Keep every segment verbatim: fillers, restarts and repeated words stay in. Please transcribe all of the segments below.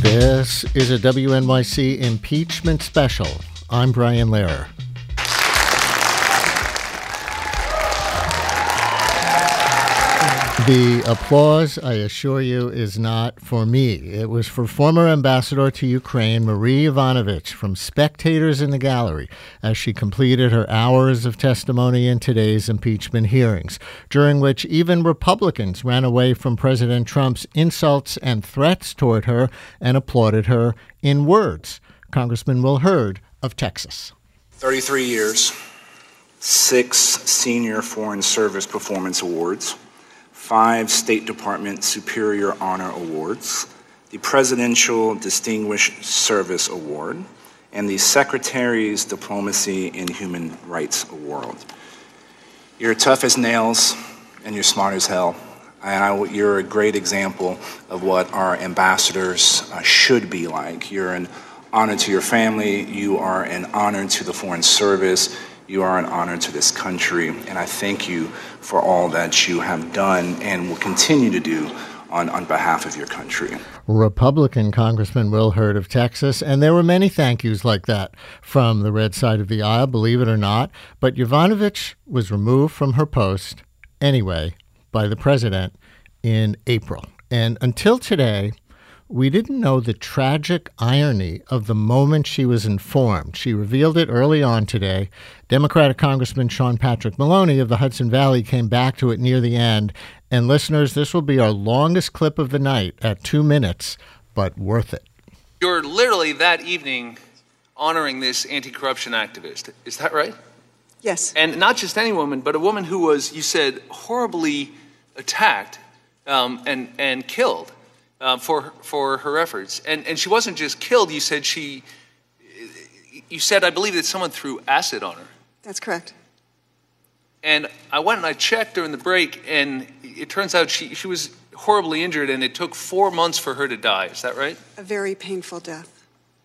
This is a W N Y C impeachment special. I'm Brian Lehrer. The applause, I assure you, is not for me. It was for former ambassador to Ukraine, Marie Yovanovitch, from spectators in the gallery as she completed her hours of testimony in today's impeachment hearings, during which even Republicans ran away from President Trump's insults and threats toward her and applauded her in words. Congressman Will Hurd of Texas. thirty-three years, six Senior Foreign Service Performance Awards, five State Department Superior Honor Awards, the Presidential Distinguished Service Award, and the Secretary's Diplomacy and Human Rights Award. You're tough as nails, and you're smart as hell. And I, you're a great example of what our ambassadors uh, should be like. You're an honor to your family. You are an honor to the Foreign Service. You are an honor to this country, and I thank you for all that you have done and will continue to do on, on behalf of your country. Republican Congressman Will Hurd of Texas, and there were many thank yous like that from the red side of the aisle, believe it or not, but Yovanovitch was removed from her post anyway by the president in April. And until today, we didn't know the tragic irony of the moment she was informed. She revealed it early on today. Democratic Congressman Sean Patrick Maloney of the Hudson Valley came back to it near the end. And listeners, this will be our longest clip of the night at two minutes, but worth it. You're literally that evening honoring this anti-corruption activist. Is that right? Yes. And not just any woman, but a woman who was, you said, horribly attacked um, and, and killed. Uh, for for her efforts, and and she wasn't just killed. You said she, you said I believe that someone threw acid on her. That's correct. And I went and I checked during the break, and it turns out she she was horribly injured, and it took four months for her to die. Is that right? A very painful death.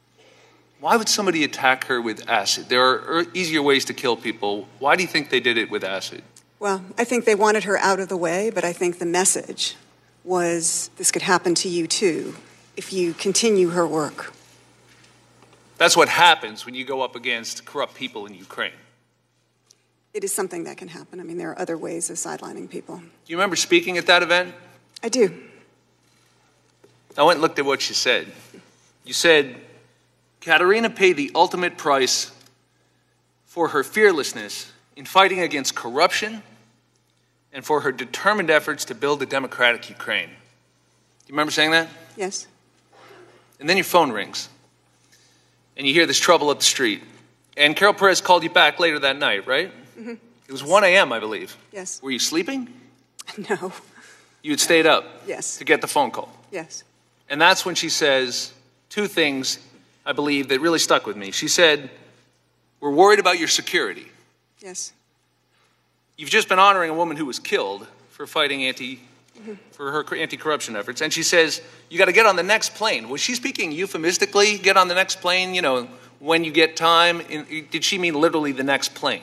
Why would somebody attack her with acid? There are easier ways to kill people. Why do you think they did it with acid? Well, I think they wanted her out of the way, but I think the message was this could happen to you too if you continue her work. That's what happens when you go up against corrupt people in Ukraine. It is something that can happen. I mean, there are other ways of sidelining people. Do you remember speaking at that event? I do. I went and looked at what you said. You said, Katerina paid the ultimate price for her fearlessness in fighting against corruption and for her determined efforts to build a democratic Ukraine. Do you remember saying that? Yes. And then your phone rings, and you hear this trouble up the street. And Carol Perez called you back later that night, right? Mm-hmm. It was one a.m., I believe. Yes. Were you sleeping? No. You had stayed up? Yes. To get the phone call? Yes. And that's when she says two things, I believe, that really stuck with me. She said, we're worried about your security. Yes. You've just been honoring a woman who was killed for fighting anti, mm-hmm. for her anti-corruption efforts. And she says, you got to get on the next plane. Was she speaking euphemistically, get on the next plane, you know, when you get time? Did she mean literally the next plane?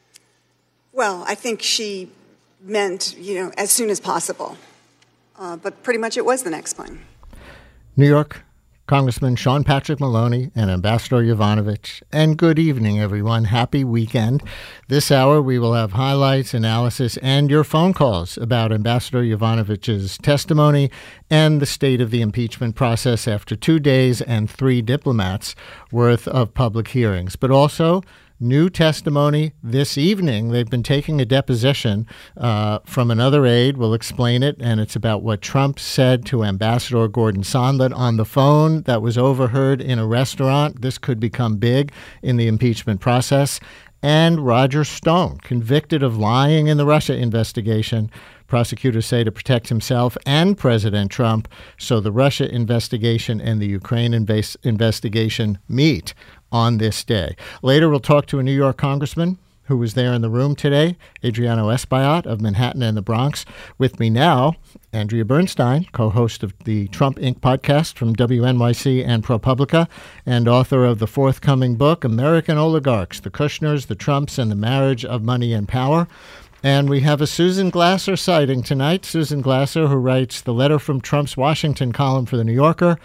Well, I think she meant, you know, as soon as possible. Uh, but pretty much it was the next plane. New York Congressman Sean Patrick Maloney and Ambassador Yovanovitch. And good evening, everyone. Happy weekend. This hour, we will have highlights, analysis, and your phone calls about Ambassador Yovanovitch's testimony and the state of the impeachment process after two days and three diplomats worth of public hearings. But also new testimony this evening. They've been taking a deposition uh, from another aide. We'll explain it, and it's about what Trump said to Ambassador Gordon Sondland on the phone that was overheard in a restaurant. This could become big in the impeachment process. And Roger Stone, convicted of lying in the Russia investigation, prosecutors say to protect himself and President Trump. So the Russia investigation and the Ukraine invas- investigation meet on this day. Later, we'll talk to a New York congressman who was there in the room today, Adriano Espaillat of Manhattan and the Bronx. With me now, Andrea Bernstein, co-host of the Trump Incorporated podcast from W N Y C and ProPublica, and author of the forthcoming book, American Oligarchs, The Kushners, the Trumps, and the Marriage of Money and Power. And we have a Susan Glasser sighting tonight. Susan Glasser, who writes the Letter from Trump's Washington column for The New Yorker.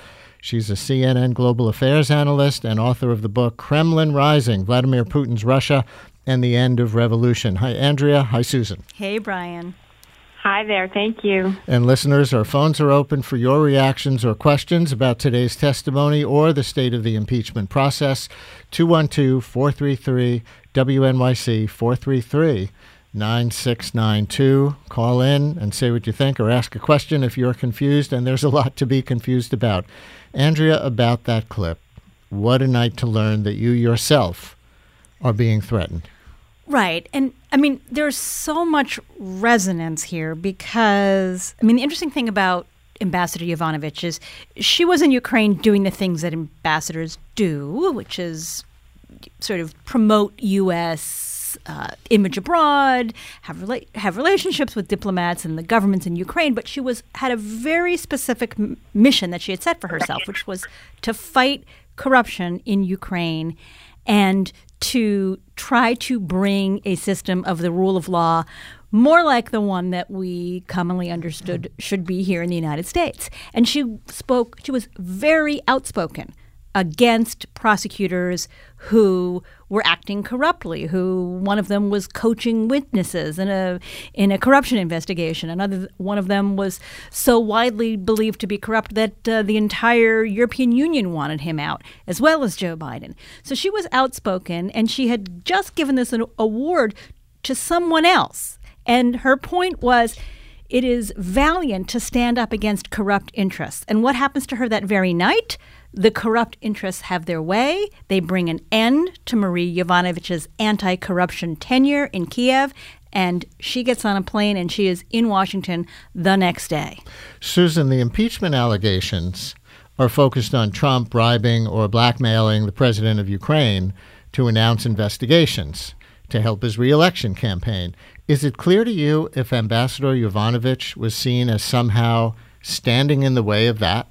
She's a C N N Global Affairs analyst and author of the book Kremlin Rising, Vladimir Putin's Russia and the End of Revolution. Hi, Andrea. Hi, Susan. Hey, Brian. Hi there. Thank you. And listeners, our phones are open for your reactions or questions about today's testimony or the state of the impeachment process. two one two, four three three, W N Y C, four three three, nine six nine two. Call in and say what you think or ask a question if you're confused, and there's a lot to be confused about. Andrea, about that clip, what a night to learn that you yourself are being threatened. Right. And I mean, there's so much resonance here because, I mean, the interesting thing about Ambassador Yovanovitch is she was in Ukraine doing the things that ambassadors do, which is sort of promote U S uh, image abroad, have rela- have relationships with diplomats and the governments in Ukraine. But she was had a very specific m- mission that she had set for herself, which was to fight corruption in Ukraine and to try to bring a system of the rule of law more like the one that we commonly understood should be here in the United States. And she spoke, she was very outspoken against prosecutors who were acting corruptly, who one of them was coaching witnesses in a in a corruption investigation. Another one of them was so widely believed to be corrupt that uh, the entire European Union wanted him out, as well as Joe Biden. So she was outspoken, and she had just given this an award to someone else. And her point was, it is valiant to stand up against corrupt interests. And what happens to her that very night? The corrupt interests have their way. They bring an end to Marie Yovanovitch's anti-corruption tenure in Kiev, and she gets on a plane and she is in Washington the next day. Susan, the impeachment allegations are focused on Trump bribing or blackmailing the president of Ukraine to announce investigations to help his re-election campaign. Is it clear to you if Ambassador Yovanovitch was seen as somehow standing in the way of that?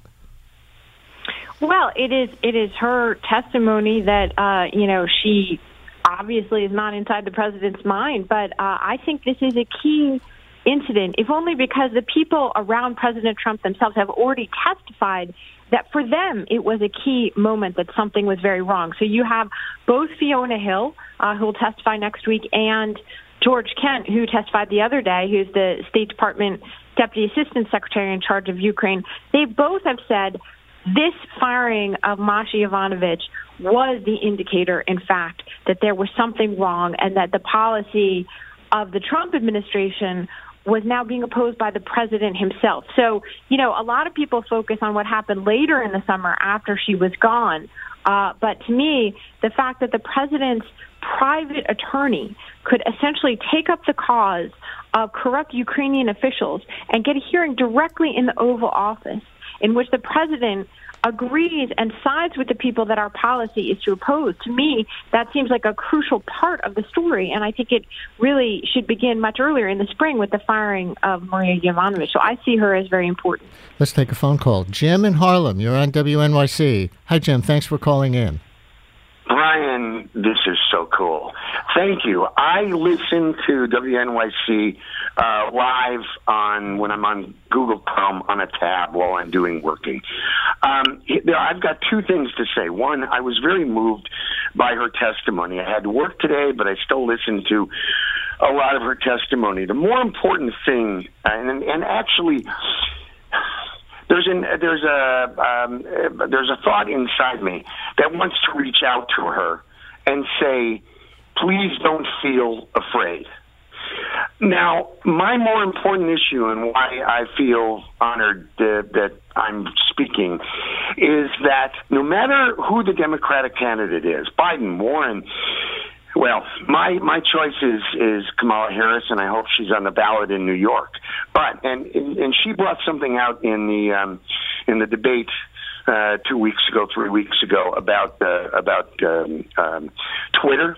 Well, it is it is her testimony that, uh, you know, she obviously is not inside the president's mind, but uh, I think this is a key incident, if only because the people around President Trump themselves have already testified that for them it was a key moment that something was very wrong. So you have both Fiona Hill, uh, who will testify next week, and George Kent, who testified the other day, who's the State Department Deputy Assistant Secretary in charge of Ukraine. They both have said this firing of Masha Yovanovitch was the indicator, in fact, that there was something wrong and that the policy of the Trump administration was now being opposed by the president himself. So, you know, a lot of people focus on what happened later in the summer after she was gone. Uh, but to me, the fact that the president's private attorney could essentially take up the cause of corrupt Ukrainian officials and get a hearing directly in the Oval Office in which the president agrees and sides with the people that our policy is to oppose. To me, that seems like a crucial part of the story, and I think it really should begin much earlier in the spring with the firing of Maria Yovanovitch. So I see her as very important. Let's take a phone call. Jim in Harlem, you're on W N Y C. Hi, Jim. Thanks for calling in. Brian, this is so cool. Thank you. I listen to W N Y C uh, live on when I'm on Google Chrome on a tab while I'm doing working. Um, I've got two things to say. One, I was very moved by her testimony. I had to work today, but I still listened to a lot of her testimony. The more important thing, and, and actually... There's an there's a um, there's a thought inside me that wants to reach out to her and say, please don't feel afraid. Now, my more important issue and why I feel honored uh, that I'm speaking is that no matter who the Democratic candidate is, Biden, Warren, well, my my choice is, is Kamala Harris, and I hope she's on the ballot in New York. But and and she brought something out in the um, in the debate uh, two weeks ago, three weeks ago about uh, about um, um, Twitter.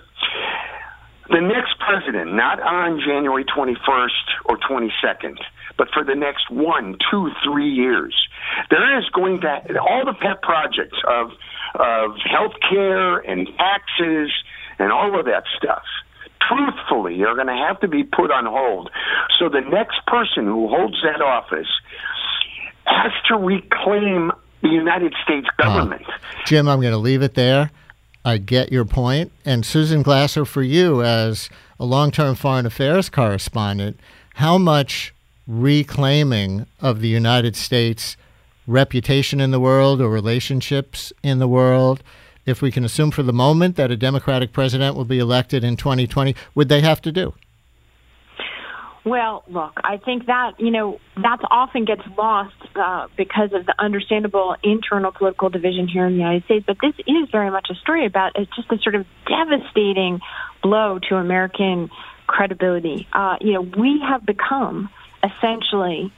The next president, not on January twenty-first or twenty-second, but for the next one, two, three years, there is going to all the pet projects of of healthcare and taxes and all of that stuff, truthfully, are going to have to be put on hold. So the next person who holds that office has to reclaim the United States government. Uh, Jim, I'm going to leave it there. I get your point. And Susan Glasser, for you as a long-term foreign affairs correspondent, how much reclaiming of the United States reputation in the world or relationships in the world, if we can assume for the moment that a Democratic president will be elected in twenty twenty, would they have to do? Well, look, I think that, you know, that often gets lost uh, because of the understandable internal political division here in the United States. But this is very much a story about it's just a sort of devastating blow to American credibility. Uh, you know, we have become essentially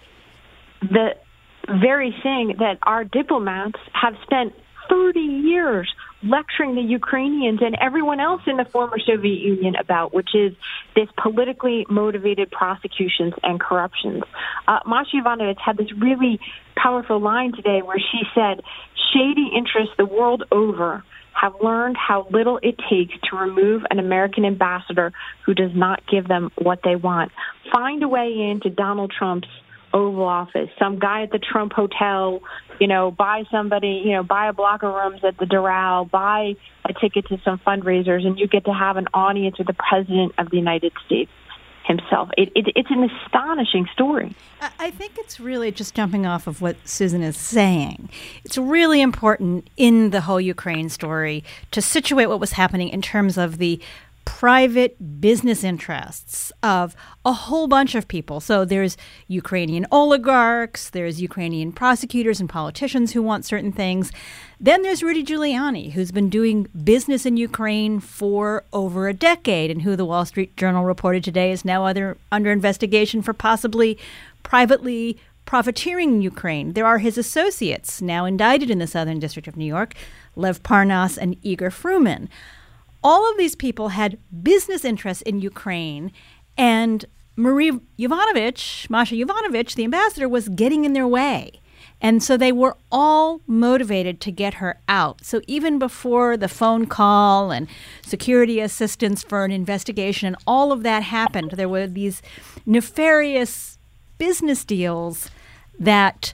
the very thing that our diplomats have spent thirty years lecturing the Ukrainians and everyone else in the former Soviet Union about, which is this politically motivated prosecutions and corruptions. Uh, Masha Yovanovitch had this really powerful line today where she said, shady interests the world over have learned how little it takes to remove an American ambassador who does not give them what they want. Find a way into Donald Trump's Oval Office, some guy at the Trump Hotel, you know, buy somebody, you know, buy a block of rooms at the Doral, buy a ticket to some fundraisers, and you get to have an audience with the President of the United States himself. It, it, it's an astonishing story. I think it's really just jumping off of what Susan is saying. It's really important in the whole Ukraine story to situate what was happening in terms of the private business interests of a whole bunch of people. So there's Ukrainian oligarchs, there's Ukrainian prosecutors and politicians who want certain things. Then there's Rudy Giuliani, who's been doing business in Ukraine for over a decade and who the Wall Street Journal reported today is now other, under investigation for possibly privately profiteering in Ukraine. There are his associates now indicted in the Southern District of New York, Lev Parnas and Igor Fruman. All of these people had business interests in Ukraine, and Marie Yovanovitch, Masha Yovanovitch, the ambassador, was getting in their way. And so they were all motivated to get her out. So even before the phone call and security assistance for an investigation and all of that happened, there were these nefarious business deals that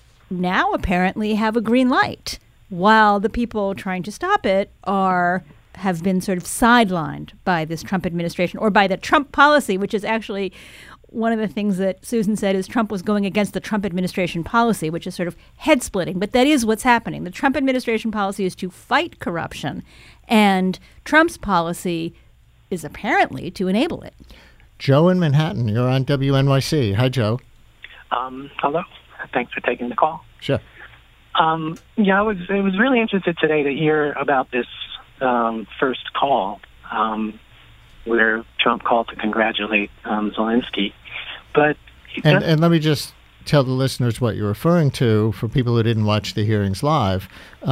now apparently have a green light, while the people trying to stop it are have been sort of sidelined by this Trump administration or by the Trump policy, which is actually one of the things that Susan said is Trump was going against the Trump administration policy, which is sort of head-splitting. But that is what's happening. The Trump administration policy is to fight corruption, and Trump's policy is apparently to enable it. Joe in Manhattan, you're on W N Y C. Hi, Joe. Um, hello. Thanks for taking the call. Sure. Um, yeah, I was, I was really interested today to hear about this Um, first call um, where Trump called to congratulate um, Zelensky. But and, and let me just tell the listeners what you're referring to for people who didn't watch the hearings live.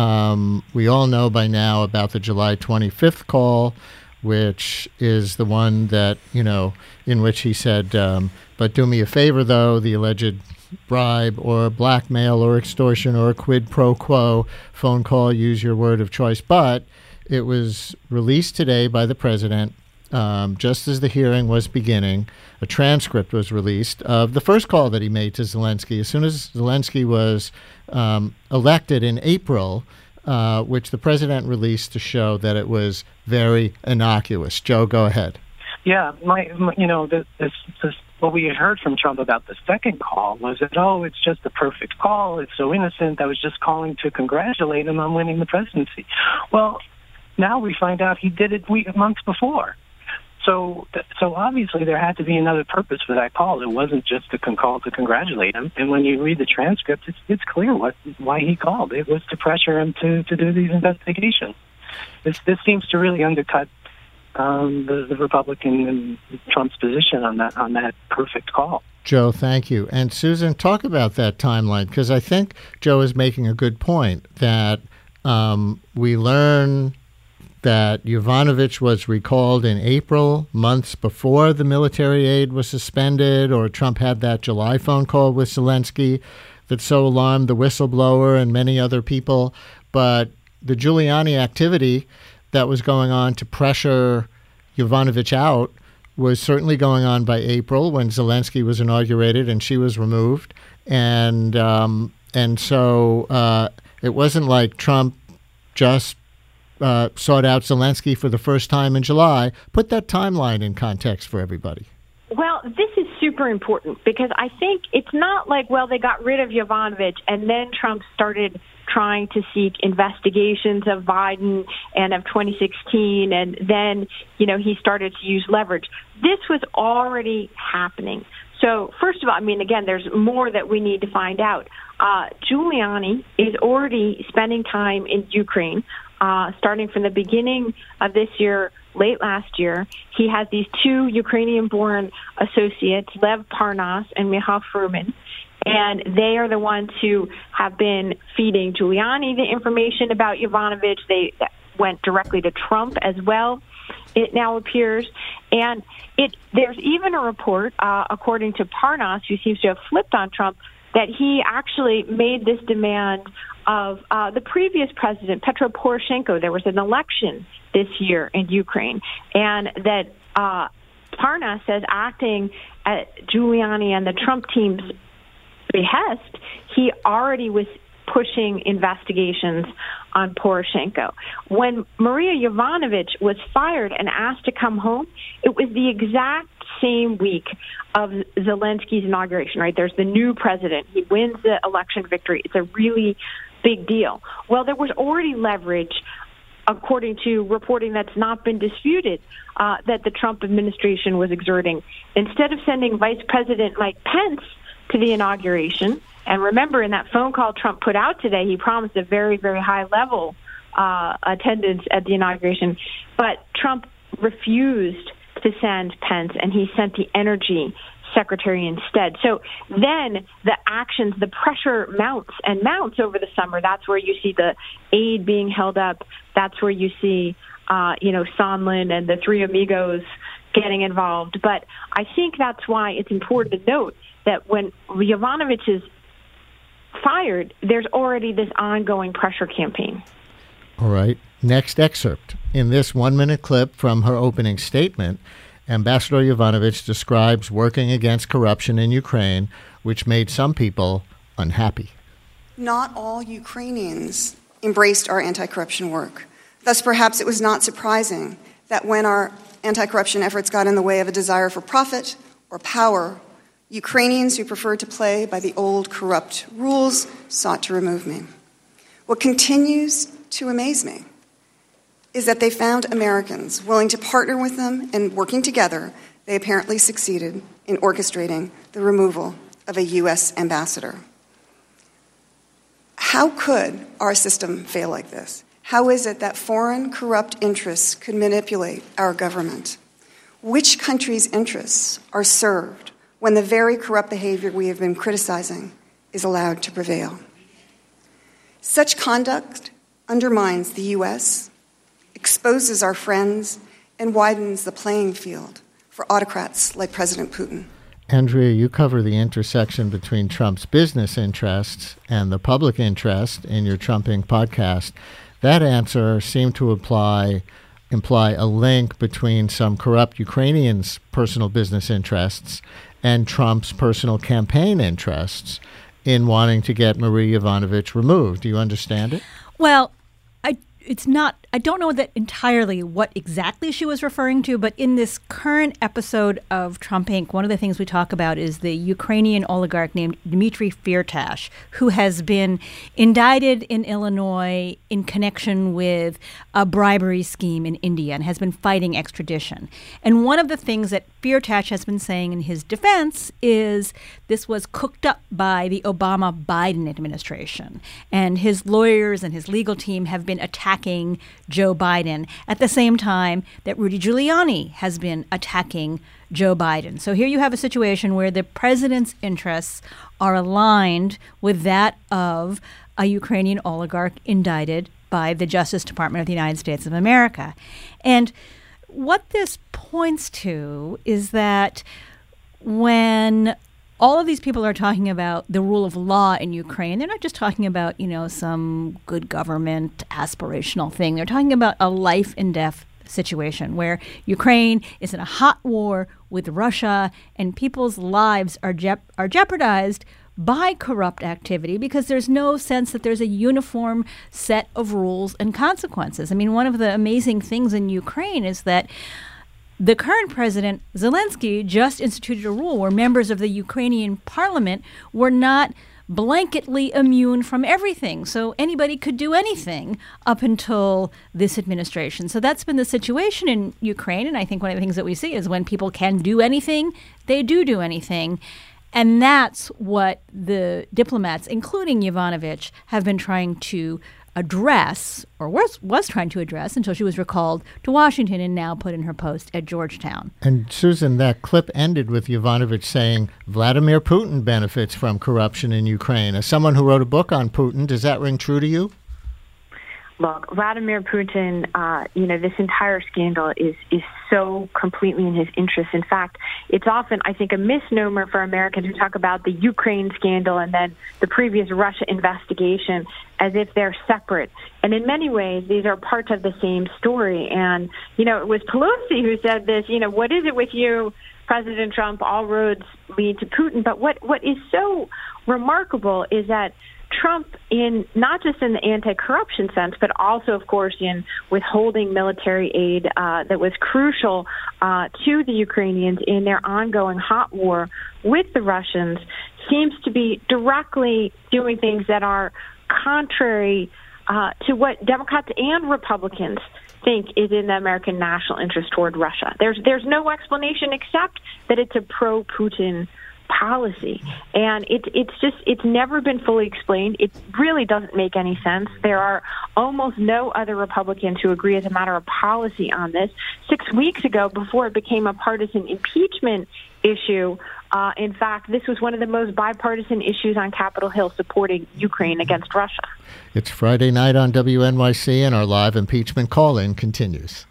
Um, we all know by now about the July twenty-fifth call, which is the one that, you know, in which he said, um, but do me a favor, though, the alleged bribe or blackmail or extortion or quid pro quo phone call, use your word of choice. But it was released today by the president, um, just as the hearing was beginning. A transcript was released of the first call that he made to Zelensky as soon as Zelensky was um, elected in April, uh, which the president released to show that it was very innocuous. Joe, go ahead. Yeah, my, my you know, this, this, this, what we had heard from Trump about the second call was that, oh, it's just the perfect call. It's so innocent. I was just calling to congratulate him on winning the presidency. Well, now we find out he did it week, months before. So so obviously there had to be another purpose for that call. It wasn't just a con- call to congratulate him. And when you read the transcript, it's, it's clear what why he called. It was to pressure him to, to do these investigations. This, this seems to really undercut um, the, the Republican and Trump's position on that on that perfect call. Joe, thank you. And Susan, talk about that timeline, because I think Joe is making a good point that um, we learn that Yovanovitch was recalled in April, months before the military aid was suspended, or Trump had that July phone call with Zelensky that so alarmed the whistleblower and many other people. But the Giuliani activity that was going on to pressure Yovanovitch out was certainly going on by April when Zelensky was inaugurated and she was removed. And um, and so uh, It wasn't like Trump just uh, sought out Zelensky for the first time in July. Put that timeline in context for everybody. Well, this is super important because I think it's not like, well, they got rid of Yovanovitch and then Trump started trying to seek investigations of Biden and of twenty sixteen, and then, you know, he started to use leverage. This was already happening. So, first of all, I mean, again, there's more that we need to find out. Uh, Giuliani is already spending time in Ukraine, uh, starting from the beginning of this year, late last year. He has these two Ukrainian-born associates, Lev Parnas and Michal Fruman, and they are the ones who have been feeding Giuliani the information about Yovanovitch. They went directly to Trump as well, it now appears. And it there's even a report, uh, according to Parnas, who seems to have flipped on Trump, that he actually made this demand of uh, the previous president, Petro Poroshenko. There was an election this year in Ukraine, and that uh, Parnas says, acting at Giuliani and the Trump team's behest, he already was pushing investigations on Poroshenko. When Maria Yovanovitch was fired and asked to come home, it was the exact same week of Zelensky's inauguration, right? There's the new president. He wins the election victory. It's a really big deal. Well, there was already leverage, according to reporting that's not been disputed, uh, that the Trump administration was exerting. Instead of sending Vice President Mike Pence to the inauguration, and remember, in that phone call Trump put out today, he promised a very, very high level uh, attendance at the inauguration. But Trump refused to send Pence, and he sent the energy secretary instead. So then the actions, the pressure mounts and mounts over the summer. That's where you see the aid being held up. That's where you see, uh, you know, Sondland and the Three Amigos getting involved. But I think that's why it's important to note that when Yovanovitch is fired, there's already this ongoing pressure campaign. All right. Next excerpt. In this one-minute clip from her opening statement, Ambassador Yovanovitch describes working against corruption in Ukraine, which made some people unhappy. Not all Ukrainians embraced our anti-corruption work. Thus, perhaps it was not surprising that when our anti-corruption efforts got in the way of a desire for profit or power, Ukrainians who preferred to play by the old corrupt rules sought to remove me. What continues to amaze me is that they found Americans willing to partner with them, and working together, they apparently succeeded in orchestrating the removal of a U S ambassador. How could our system fail like this? How is it that foreign corrupt interests could manipulate our government? Which country's interests are served when the very corrupt behavior we have been criticizing is allowed to prevail? Such conduct undermines the U S, exposes our friends, and widens the playing field for autocrats like President Putin. Andrea, you cover the intersection between Trump's business interests and the public interest in your Trumping podcast. That answer seemed to imply, imply a link between some corrupt Ukrainians' personal business interests and Trump's personal campaign interests in wanting to get Marie Yovanovitch removed. Do you understand it? Well, I it's not, I don't know that entirely what exactly she was referring to, but in this current episode of Trump Incorporated, one of the things we talk about is the Ukrainian oligarch named Dmitry Firtash, who has been indicted in Illinois in connection with a bribery scheme in India and has been fighting extradition. And one of the things that Firtash has been saying in his defense is this was cooked up by the Obama-Biden administration. And his lawyers and his legal team have been attacking Joe Biden at the same time that Rudy Giuliani has been attacking Joe Biden. So here you have a situation where the president's interests are aligned with that of a Ukrainian oligarch indicted by the Justice Department of the United States of America. And what this points to is that when all of these people are talking about the rule of law in Ukraine, they're not just talking about, you know, some good government aspirational thing. They're talking about a life and death situation where Ukraine is in a hot war with Russia and people's lives are jep- are jeopardized by corrupt activity because there's no sense that there's a uniform set of rules and consequences. I mean, one of the amazing things in Ukraine is that the current president, Zelensky, just instituted a rule where members of the Ukrainian parliament were not blanketly immune from everything. So anybody could do anything up until this administration. So that's been the situation in Ukraine. And I think one of the things that we see is when people can do anything, they do do anything. And that's what the diplomats, including Yovanovitch, have been trying to address, or was, was trying to address until she was recalled to Washington and now put in her post at Georgetown. And Susan, that clip ended with Yovanovitch saying Vladimir Putin benefits from corruption in Ukraine. As someone who wrote a book on Putin, does that ring true to you? Look, Vladimir Putin, uh, you know, this entire scandal is, is so completely in his interest. In fact, it's often, I think, a misnomer for Americans who talk about the Ukraine scandal and then the previous Russia investigation as if they're separate. And in many ways, these are parts of the same story. And, you know, it was Pelosi who said this, you know, what is it with you, President Trump? All roads lead to Putin. But what, what is so remarkable is that Trump, in not just in the anti-corruption sense, but also, of course, in withholding military aid uh, that was crucial uh, to the Ukrainians in their ongoing hot war with the Russians, seems to be directly doing things that are contrary uh, to what Democrats and Republicans think is in the American national interest toward Russia. There's there's no explanation except that it's a pro-Putin policy, and it, it's just it's never been fully explained. It really doesn't make any sense. There are almost no other Republicans who agree as a matter of policy on this. Six weeks ago, before it became a partisan impeachment issue, uh, in fact, this was one of the most bipartisan issues on Capitol Hill supporting Ukraine against Russia. It's Friday night on W N Y C, and our live impeachment call-in continues.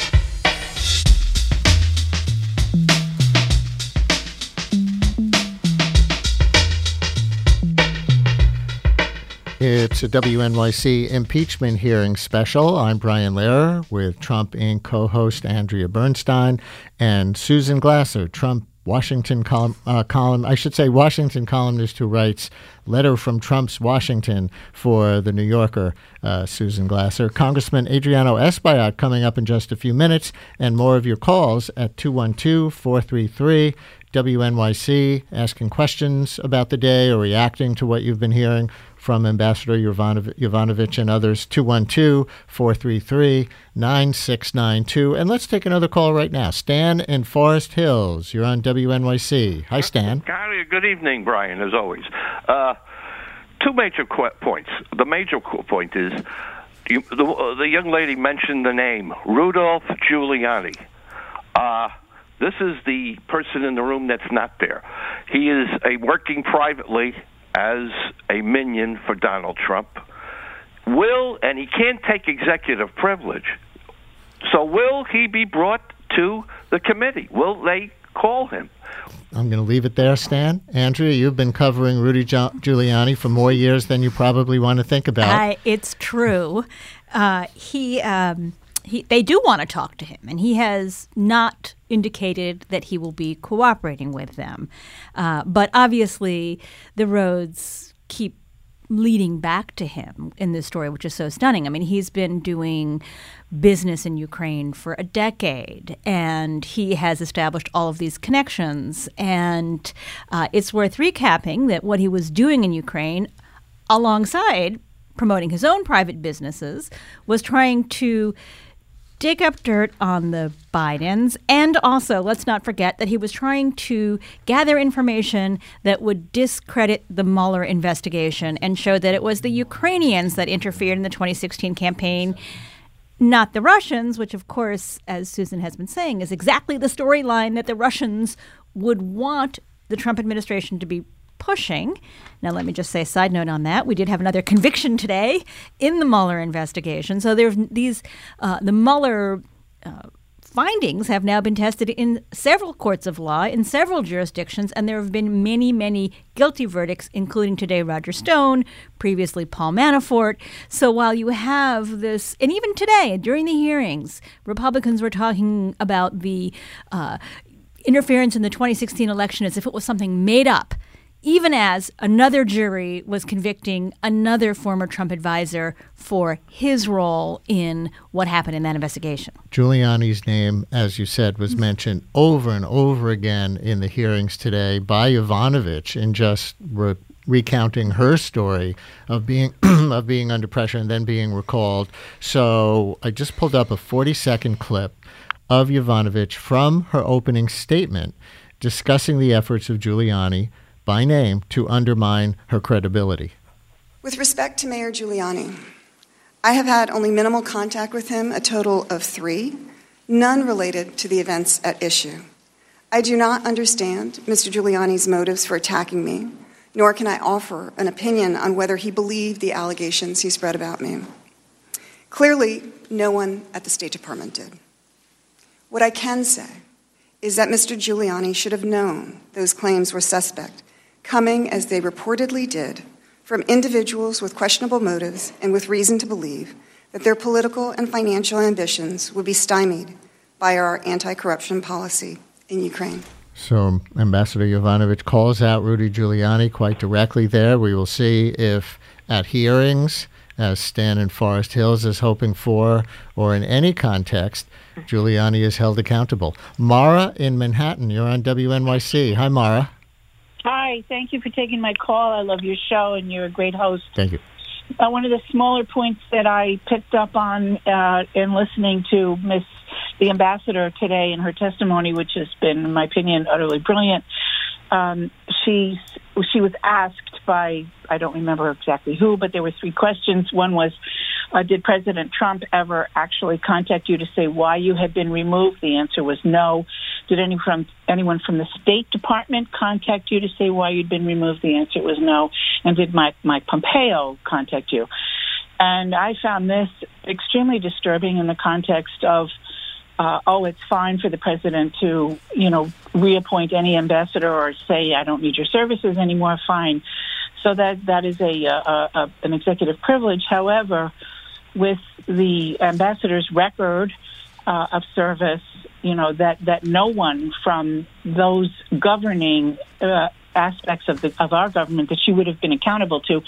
It's a W N Y C impeachment hearing special. I'm Brian Lehrer with Trump Incorporated co-host Andrea Bernstein and Susan Glasser, Trump Washington column, uh, column, I should say Washington columnist who writes Letter from Trump's Washington for The New Yorker, uh, Susan Glasser. Congressman Adriano Espaillat coming up in just a few minutes, and more of your calls at two one two, four three three, W N Y C, asking questions about the day or reacting to what you've been hearing from Ambassador Yovanov- Yovanovitch and others, two one two, four three three, nine six nine two. And let's take another call right now. Stan in Forest Hills, you're on W N Y C. Hi, Stan. Good evening, Brian, as always. Uh, two major qu- points. The major qu- point is you, the, uh, the young lady mentioned the name, Rudolph Giuliani. Uh, this is the person in the room that's not there. He is a working privately as a minion for Donald Trump. Will, and he can't take executive privilege, so will he be brought to the committee? Will they call him? I'm going to leave it there, Stan. Andrea, you've been covering Rudy Giuliani for more years than you probably want to think about. Uh, it's true. Uh, he... Um He, they do want to talk to him, and he has not indicated that he will be cooperating with them. Uh, but obviously, the roads keep leading back to him in this story, which is so stunning. I mean, he's been doing business in Ukraine for a decade, and he has established all of these connections. And uh, it's worth recapping that what he was doing in Ukraine, alongside promoting his own private businesses, was trying to dig up dirt on the Bidens, and also, let's not forget that he was trying to gather information that would discredit the Mueller investigation and show that it was the Ukrainians that interfered in the twenty sixteen campaign, not the Russians, which, of course, as Susan has been saying, is exactly the storyline that the Russians would want the Trump administration to be pushing. Now, let me just say a side note on that. We did have another conviction today in the Mueller investigation. So there's these, uh, the Mueller uh, findings have now been tested in several courts of law, in several jurisdictions, and there have been many, many guilty verdicts, including today Roger Stone, previously Paul Manafort. So while you have this, and even today, during the hearings, Republicans were talking about the uh, interference in the twenty sixteen election as if it was something made up. even as another jury was convicting another former Trump advisor for his role in what happened in that investigation. Giuliani's name, as you said, was mentioned over and over again in the hearings today by Yovanovitch in just re- recounting her story of being of being under pressure and then being recalled. So I just pulled up a forty-second clip of Yovanovitch from her opening statement discussing the efforts of Giuliani by name to undermine her credibility. With respect to Mayor Giuliani, I have had only minimal contact with him, a total of three, none related to the events at issue. I do not understand Mister Giuliani's motives for attacking me, nor can I offer an opinion on whether he believed the allegations he spread about me. Clearly, no one at the State Department did. What I can say is that Mister Giuliani should have known those claims were suspect, coming, as they reportedly did, from individuals with questionable motives and with reason to believe that their political and financial ambitions would be stymied by our anti-corruption policy in Ukraine. So Ambassador Yovanovitch calls out Rudy Giuliani quite directly there. We will see if at hearings, as Stan in Forest Hills is hoping for, or in any context, Giuliani is held accountable. Mara in Manhattan, you're on W N Y C. Hi, Mara. Hi, thank you for taking my call. I love your show, and you're a great host. Thank you. Uh, one of the smaller points that I picked up on uh, in listening to Miss the ambassador today in her testimony, which has been, in my opinion, utterly brilliant, um, she she was asked by, I don't remember exactly who, but there were three questions. One was, uh, did President Trump ever actually contact you to say why you had been removed? The answer was no. Did any from, anyone from the State Department contact you to say why you'd been removed? The answer was no. And did Mike, Mike Pompeo contact you? And I found this extremely disturbing in the context of Uh, oh, it's fine for the president to, you know, reappoint any ambassador or say, I don't need your services anymore, fine. So that that is a, a, a an executive privilege. However, with the ambassador's record uh, of service, you know, that, that no one from those governing uh, aspects of the of our government that she would have been accountable to,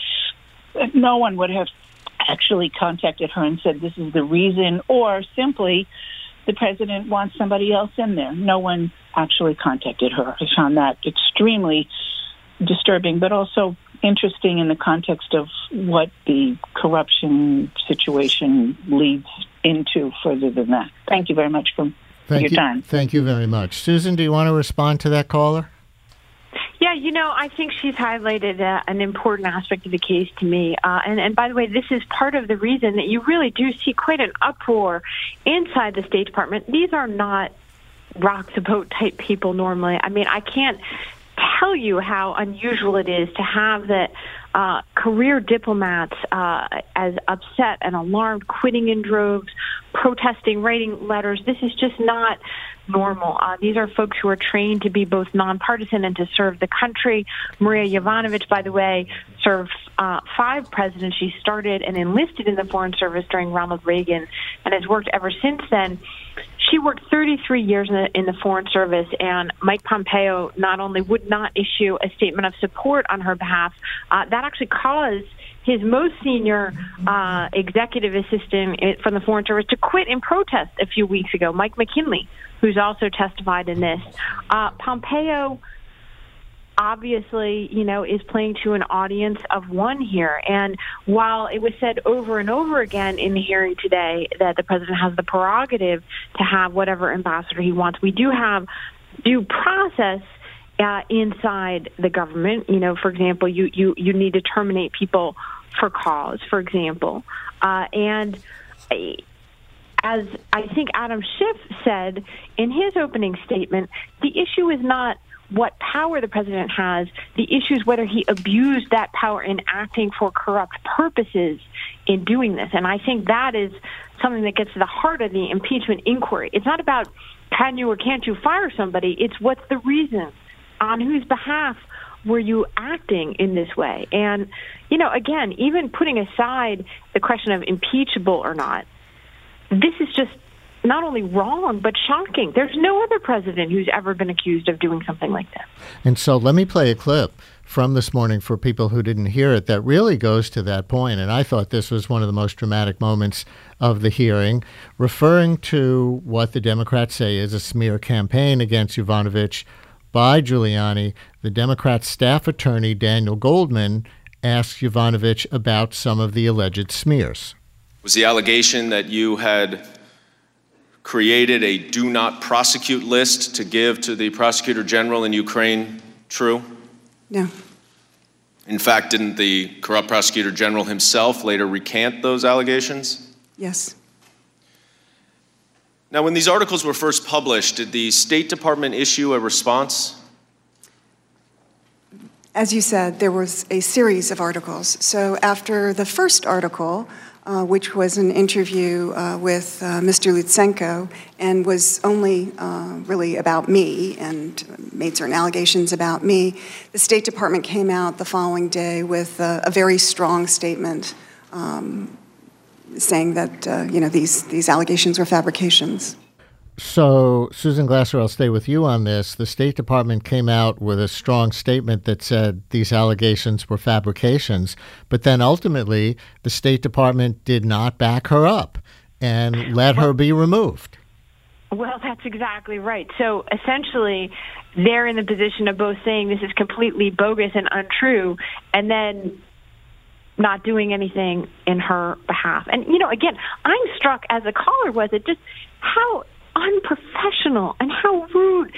no one would have actually contacted her and said this is the reason, or simply the president wants somebody else in there. No one actually contacted her. I found that extremely disturbing, but also interesting in the context of what the corruption situation leads into further than that. Thank you very much for, for your you. time. Thank you very much. Susan, do you want to respond to that caller? Yeah, you know, I think she's highlighted uh, an important aspect of the case to me. Uh, and, and by the way, this is part of the reason that you really do see quite an uproar inside the State Department. These are not rock the boat type people normally. I mean, I can't tell you how unusual it is to have that uh, career diplomats uh, as upset and alarmed, quitting in droves, protesting, writing letters. This is just not normal. Uh, these are folks who are trained to be both nonpartisan and to serve the country. Maria Yovanovitch, by the way, served uh, five presidents. She started and enlisted in the Foreign Service during Ronald Reagan and has worked ever since then. She worked thirty-three years in the, in the Foreign Service, and Mike Pompeo not only would not issue a statement of support on her behalf, uh, that actually caused his most senior uh, executive assistant from the Foreign Service to quit in protest a few weeks ago, Mike McKinley, who's also testified in this. Uh, Pompeo obviously, you know, is playing to an audience of one here. And while it was said over and over again in the hearing today that the president has the prerogative to have whatever ambassador he wants, we do have due process uh, inside the government. You know, for example, you, you, you need to terminate people for cause, for example. Uh, and as I think Adam Schiff said in his opening statement, the issue is not what power the president has. The issue is whether he abused that power in acting for corrupt purposes in doing this. And I think that is something that gets to the heart of the impeachment inquiry. It's not about can you or can't you fire somebody. It's what's the reason, on whose behalf were you acting in this way? And, you know, again, even putting aside the question of impeachable or not, this is just not only wrong, but shocking. There's no other president who's ever been accused of doing something like that. And so let me play a clip from this morning for people who didn't hear it that really goes to that point. And I thought this was one of the most dramatic moments of the hearing, referring to what the Democrats say is a smear campaign against Yovanovitch by Giuliani. The Democrat staff attorney, Daniel Goldman, asked Yovanovitch about some of the alleged smears. Was the allegation that you had created a do not prosecute list to give to the prosecutor general in Ukraine true? No. In fact, didn't the corrupt prosecutor general himself later recant those allegations? Yes. Now, when these articles were first published, did the State Department issue a response? As you said, there was a series of articles. So after the first article, uh, which was an interview uh, with uh, Mister Lutsenko and was only uh, really about me and made certain allegations about me, the State Department came out the following day with a, a very strong statement um, saying that uh, you know these these allegations were fabrications. So, Susan Glasser, I'll stay with you on this. The State Department came out with a strong statement that said these allegations were fabrications, but then ultimately the State Department did not back her up and let her be removed. Well, that's exactly right. So essentially, they're in the position of both saying this is completely bogus and untrue, and then not doing anything in her behalf. And, you know, again, I'm struck, as a caller was, at just how unprofessional and how rude.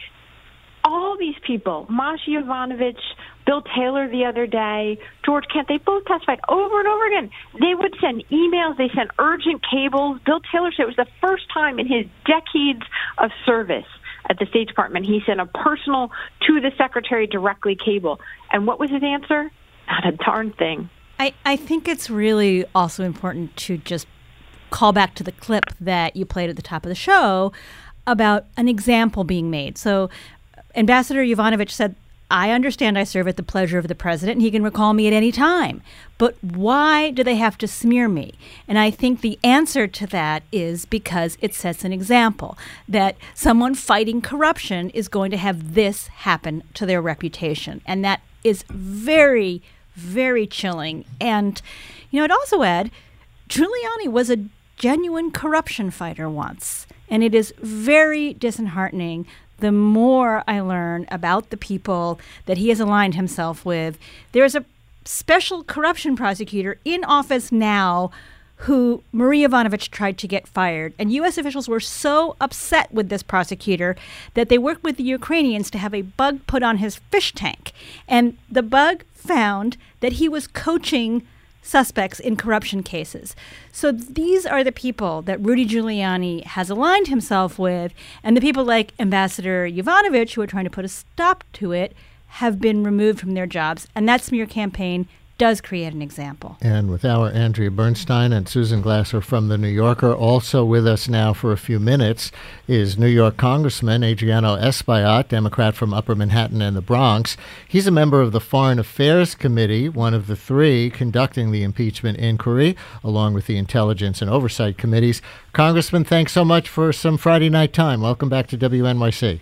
All these people, Masha Yovanovitch, Bill Taylor the other day, George Kent, they both testified over and over again. They would send emails, they sent urgent cables. Bill Taylor said it was the first time in his decades of service at the State Department he sent a personal to the secretary directly cable. And what was his answer? Not a darn thing. I, I think it's really also important to just call back to the clip that you played at the top of the show about an example being made. So Ambassador Yovanovitch said, I understand I serve at the pleasure of the president and he can recall me at any time. But why do they have to smear me? And I think the answer to that is because it sets an example that someone fighting corruption is going to have this happen to their reputation. And that is very, very chilling. And, you know, I'd also add, Giuliani was a genuine corruption fighter once. And it is very disheartening the more I learn about the people that he has aligned himself with. There's a special corruption prosecutor in office now who Marie Yovanovitch tried to get fired. And U S officials were so upset with this prosecutor that they worked with the Ukrainians to have a bug put on his fish tank. And the bug found that he was coaching suspects in corruption cases. So these are the people that Rudy Giuliani has aligned himself with, and the people like Ambassador Yovanovitch, who are trying to put a stop to it, have been removed from their jobs. And that smear campaign does create an example. And with our Andrea Bernstein and Susan Glasser from The New Yorker, also with us now for a few minutes is New York Congressman Adriano Espaillat, Democrat from Upper Manhattan and the Bronx. He's a member of the Foreign Affairs Committee, one of the three conducting the impeachment inquiry, along with the Intelligence and Oversight Committees. Congressman, thanks so much for some Friday night time. Welcome back to W N Y C.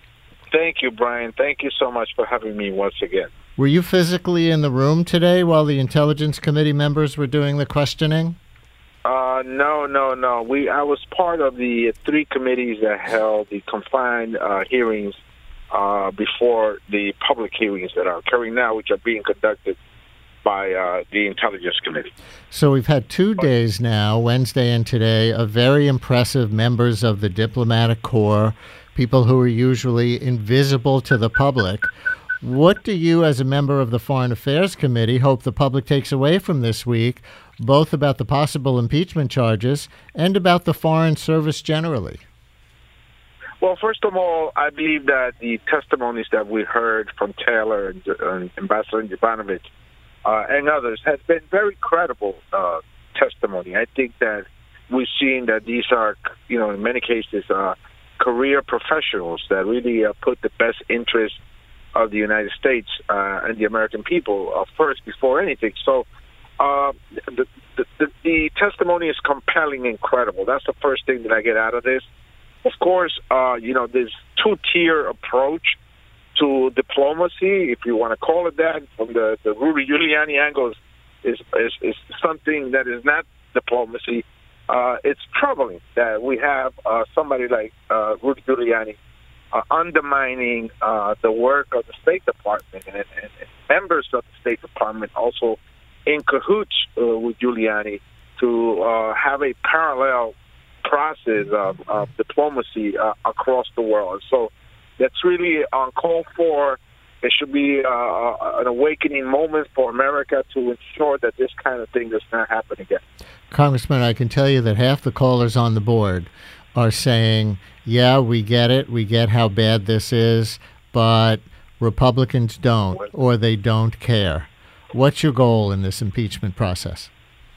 Thank you, Brian. Thank you so much for having me once again. Were you physically in the room today while the Intelligence Committee members were doing the questioning? Uh, no, no, no. We I was part of the three committees that held the confined uh, hearings uh, before the public hearings that are occurring now, which are being conducted by uh, the Intelligence Committee. So we've had two days now, Wednesday and today, of very impressive members of the diplomatic corps, people who are usually invisible to the public. What do you, as a member of the Foreign Affairs Committee, hope the public takes away from this week, both about the possible impeachment charges and about the Foreign Service generally? Well, first of all, I believe that the testimonies that we heard from Taylor and, and Ambassador Yovanovitch uh, and others has been very credible uh, testimony. I think that we've seen that these are, you know, in many cases, uh, career professionals that really uh, put the best interest of the United States uh, and the American people uh, first before anything. So uh, the, the, the, the testimony is compelling and credible. That's the first thing that I get out of this. Of course, uh, you know, this two-tier approach to diplomacy, if you want to call it that, from the, the Rudy Giuliani angle, is, is, is something that is not diplomacy. Uh, it's troubling that we have uh, somebody like uh, Rudy Giuliani uh, undermining uh, the work of the State Department, and, and, and members of the State Department also in cahoots uh, with Giuliani to uh, have a parallel process of, of diplomacy uh, across the world. So that's really uncalled for. It should be uh, an awakening moment for America to ensure that this kind of thing does not happen again. Congressman, I can tell you that half the callers on the board are saying, yeah, we get it. We get how bad this is, but Republicans don't, or they don't care. What's your goal in this impeachment process?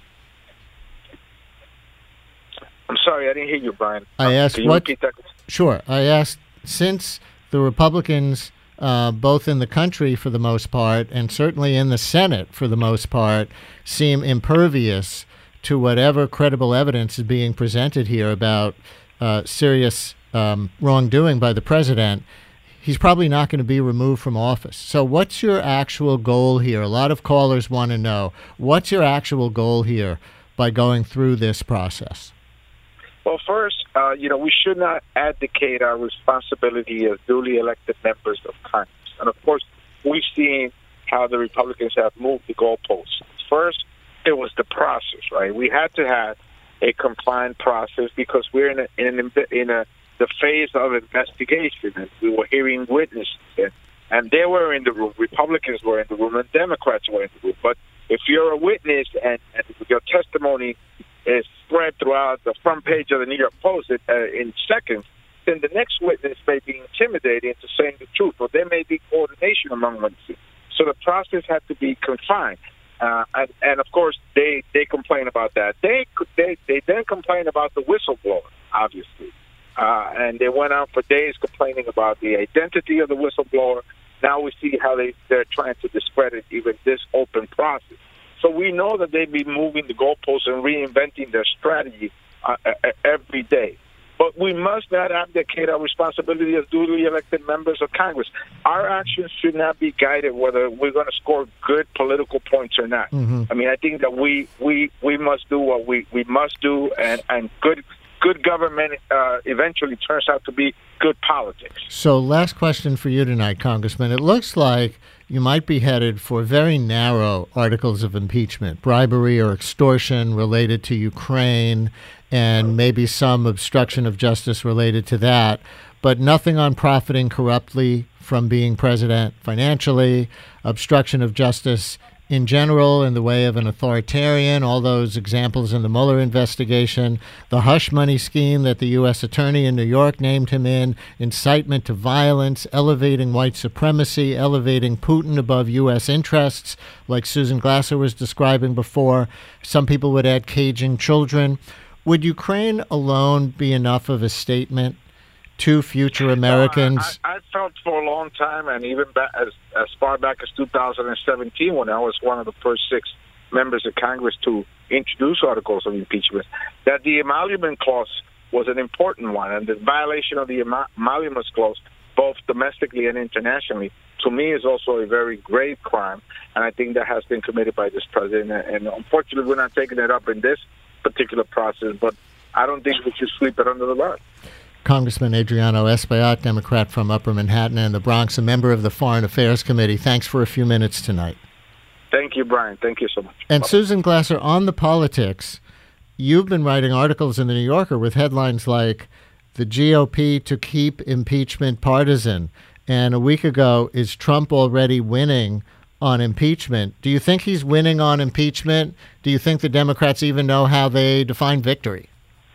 I'm sorry, I didn't hear you, Brian. I asked Can you what. repeat that? Sure. I asked, since the Republicans, uh, both in the country for the most part, and certainly in the Senate for the most part, seem impervious to whatever credible evidence is being presented here about uh, serious um, wrongdoing by the president, he's probably not going to be removed from office. So what's your actual goal here? A lot of callers want to know, what's your actual goal here by going through this process? Well, first, uh, you know, we should not abdicate our responsibility as duly elected members of Congress. And, of course, we've seen how the Republicans have moved the goalposts. First, it was the process, right? We had to have a compliant process because we're in a, in, a, in a, the phase of investigation, and we were hearing witnesses, and, and they were in the room. Republicans were in the room, and Democrats were in the room. But if you're a witness and, and your testimony is spread throughout the front page of the New York Post uh, in seconds, then the next witness may be intimidated into saying the truth, or there may be coordination among witnesses. So the process had to be confined. Uh, and, and, of course, they, they complain about that. They, they, they then complain about the whistleblower, obviously. Uh, and they went on for days complaining about the identity of the whistleblower. Now we see how they, they're trying to discredit even this open process. So we know that they be moving the goalposts and reinventing their strategy uh, every day. But we must not abdicate our responsibility as duly elected members of Congress. Our actions should not be guided whether we're going to score good political points or not. Mm-hmm. I mean, I think that we we, we must do what we, we must do, and, and good good government uh, eventually turns out to be good politics. So last question for you tonight, Congressman. It looks like you might be headed for very narrow articles of impeachment, bribery or extortion related to Ukraine, and maybe some obstruction of justice related to that, but nothing on profiting corruptly from being president financially, obstruction of justice in general in the way of an authoritarian, all those examples in the Mueller investigation, the hush money scheme that the U S attorney in New York named him in, incitement to violence, elevating white supremacy, elevating Putin above U S interests, like Susan Glasser was describing before. Some people would add caging children. Would Ukraine alone be enough of a statement to future Americans? Uh, I, I felt for a long time, and even back, as, as far back as two thousand seventeen, when I was one of the first six members of Congress to introduce articles of impeachment, that the emolument clause was an important one, and the violation of the emolument clause, both domestically and internationally, to me is also a very grave crime, and I think that has been committed by this president. And unfortunately, we're not taking it up in this particular process, but I don't think we should sweep it under the rug. Congressman Adriano Espaillat, Democrat from Upper Manhattan and the Bronx, a member of the Foreign Affairs Committee. Thanks for a few minutes tonight. Thank you, Brian. Thank you so much. And Bye-bye. Susan Glasser, on the politics, you've been writing articles in The New Yorker with headlines like, the G O P to keep impeachment partisan. And a week ago, is Trump already winning on impeachment? Do you think he's winning on impeachment? Do you think the Democrats even know how they define victory?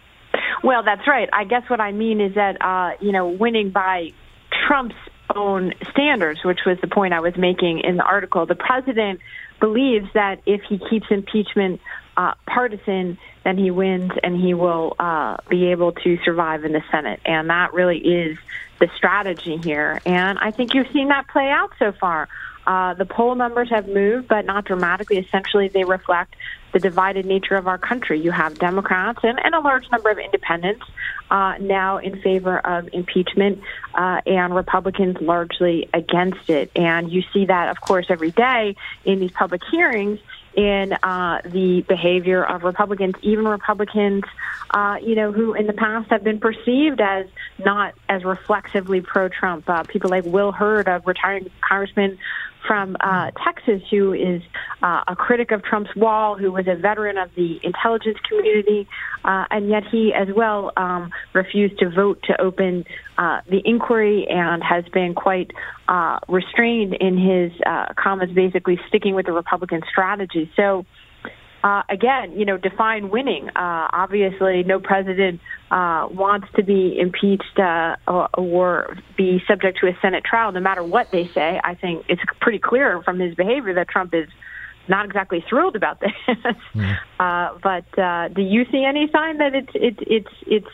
Well, that's right. I guess what I mean is that, uh, you know, winning by Trump's own standards, which was the point I was making in the article. The president believes that if he keeps impeachment uh, partisan, then he wins and he will uh, be able to survive in the Senate. And that really is the strategy here. And I think you've seen that play out so far. Uh, the poll numbers have moved, but not dramatically. Essentially, they reflect the divided nature of our country. You have Democrats and, and a large number of independents uh, now in favor of impeachment, uh, and Republicans largely against it. And you see that, of course, every day in these public hearings in uh, the behavior of Republicans, even Republicans, uh, you know, who in the past have been perceived as not as reflexively pro-Trump. Uh, people like Will Hurd, a retiring congressman from uh, Texas, who is uh, a critic of Trump's wall, who was a veteran of the intelligence community, uh, and yet he as well um, refused to vote to open uh, the inquiry and has been quite uh, restrained in his uh, comments, basically sticking with the Republican strategy. So, Uh, again, you know, define winning. Uh, obviously, no president uh, wants to be impeached uh, or, or be subject to a Senate trial, no matter what they say. I think it's pretty clear from his behavior that Trump is not exactly thrilled about this. Mm. uh, but uh, do you see any sign that it's it's it's it's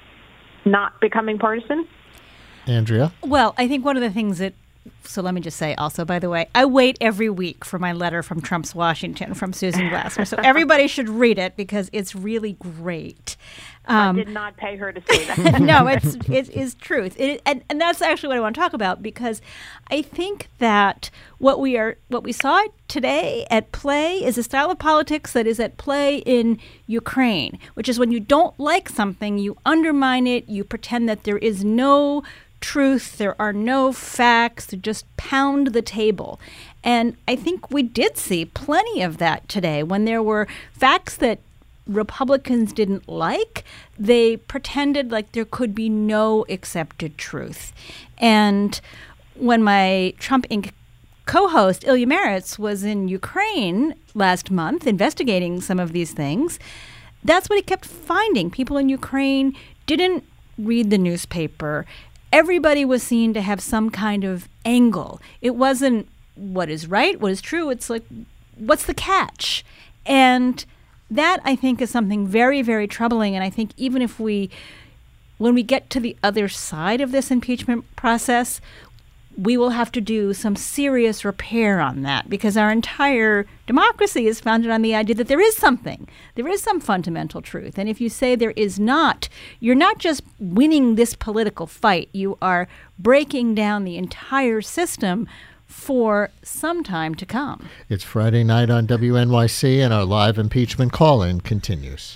not becoming partisan? Andrea? Well, I think one of the things that So let me just say also, by the way, I wait every week for my letter from Trump's Washington from Susan Glasser. So everybody should read it because it's really great. Um, I did not pay her to say that. No, it's it is truth. It, and, and that's actually what I want to talk about, because I think that what we are what we saw today at play is a style of politics that is at play in Ukraine, which is when you don't like something, you undermine it, you pretend that there is no truth, there are no facts, to just pound the table. And I think we did see plenty of that today. When there were facts that Republicans didn't like, they pretended like there could be no accepted truth. And when my Trump Incorporated co-host Ilya Marritz was in Ukraine last month investigating some of these things, that's what he kept finding. People in Ukraine didn't read the newspaper. Everybody was seen to have some kind of angle. It wasn't what is right, what is true. It's like, what's the catch? And that, I think, is something very, very troubling. And I think even if we, when we get to the other side of this impeachment process, we will have to do some serious repair on that, because our entire democracy is founded on the idea that there is something, there is some fundamental truth. And if you say there is not, you're not just winning this political fight, you are breaking down the entire system for some time to come. It's Friday night on W N Y C, and our live impeachment call-in continues.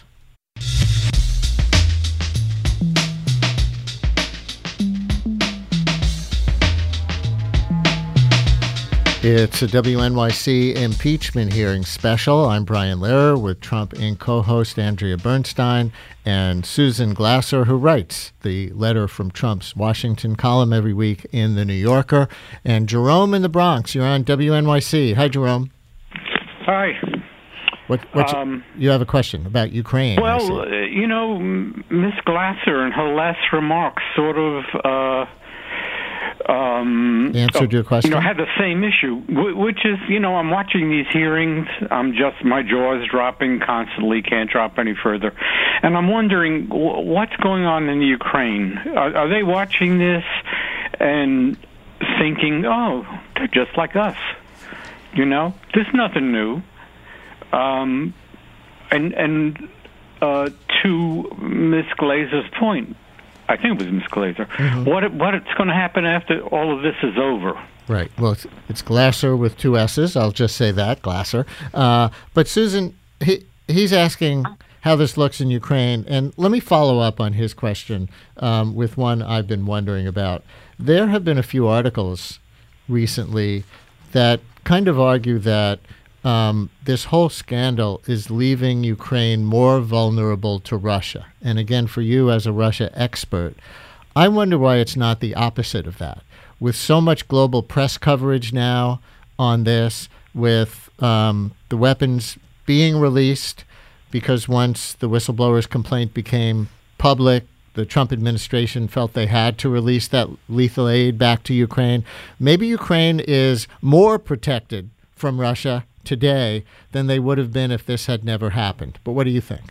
It's a W N Y C impeachment hearing special. I'm Brian Lehrer with Trump Incorporated co-host Andrea Bernstein and Susan Glasser, who writes the letter from Trump's Washington column every week in The New Yorker. And Jerome in the Bronx, you're on W N Y C. Hi, Jerome. Hi. What, what's, um, you have a question about Ukraine. Well, uh, you know, Miss Glasser in her last remarks sort of... Uh, Um, answered your question? You know, had the same issue, which is, you know, I'm watching these hearings. I'm just, my jaw is dropping constantly, can't drop any further. And I'm wondering what's going on in Ukraine. Are, are they watching this and thinking, oh, they're just like us? You know, there's nothing new. Um, and and uh, to Miss Glaser's point, I think it was Miz Glaser. Mm-hmm. What what's going to happen after all of this is over? Right. Well, it's, it's Glasser with two S's. I'll just say that, Glasser. Uh, but Susan, he, he's asking how this looks in Ukraine, and let me follow up on his question um, with one I've been wondering about. There have been a few articles recently that kind of argue that Um, this whole scandal is leaving Ukraine more vulnerable to Russia. And again, for you as a Russia expert, I wonder why it's not the opposite of that. With so much global press coverage now on this, with um, the weapons being released, because once the whistleblower's complaint became public, the Trump administration felt they had to release that lethal aid back to Ukraine. Maybe Ukraine is more protected from Russia today than they would have been if this had never happened. But what do you think?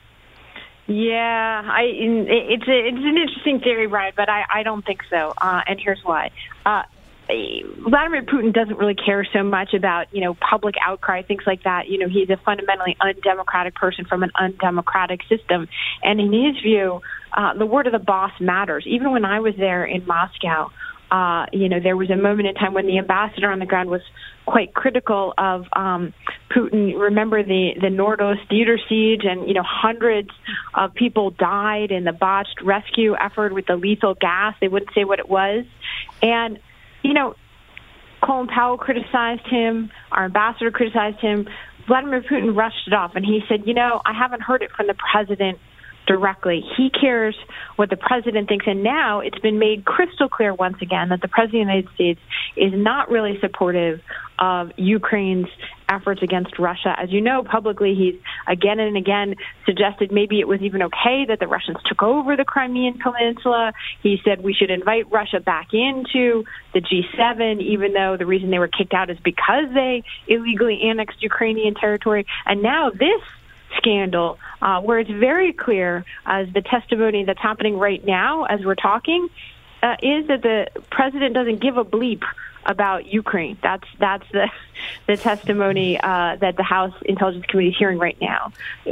Yeah, I it's a, it's an interesting theory, Brian, but I, I don't think so. Uh, and here's why. Uh, Vladimir Putin doesn't really care so much about, you know, public outcry, things like that. You know, he's a fundamentally undemocratic person from an undemocratic system. And in his view, uh, the word of the boss matters. Even when I was there in Moscow, uh, you know, there was a moment in time when the ambassador on the ground was quite critical of um, Putin. Remember the, the Nordos theater siege, and, you know, hundreds of people died in the botched rescue effort with the lethal gas. They wouldn't say what it was. And, you know, Colin Powell criticized him. Our ambassador criticized him. Vladimir Putin rushed it off, and he said, you know, I haven't heard it from the president directly. He cares what the president thinks. And now it's been made crystal clear once again that the president of the United States is not really supportive of Ukraine's efforts against Russia. As you know, publicly, he's again and again suggested maybe it was even okay that the Russians took over the Crimean Peninsula. He said we should invite Russia back into the G seven, even though the reason they were kicked out is because they illegally annexed Ukrainian territory. And now this scandal, uh, where it's very clear, as the testimony that's happening right now as we're talking, uh, is that the president doesn't give a bleep about Ukraine. That's that's the the testimony uh, that the House Intelligence Committee is hearing right now.